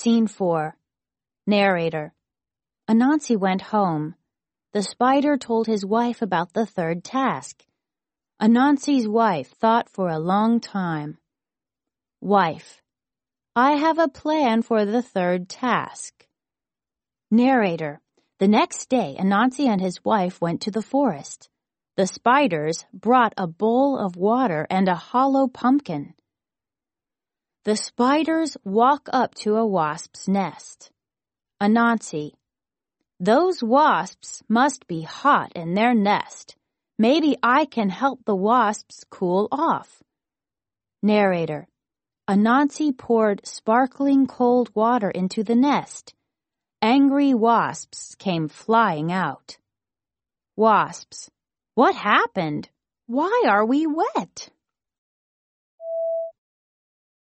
Scene 4. Narrator. Anansi went home. The spider told his wife about the third task. Anansi's wife thought for a long time. Wife. I have a plan for the third task. Narrator. The next day, Anansi and his wife went to the forest. The spiders brought a bowl of water and a hollow pumpkin. The spiders walk up to a wasp's nest. Anansi. Those wasps must be hot in their nest. Maybe I can help the wasps cool off. Narrator. Anansi poured sparkling cold water into the nest. Angry wasps came flying out. Wasps. What happened? Why are we wet?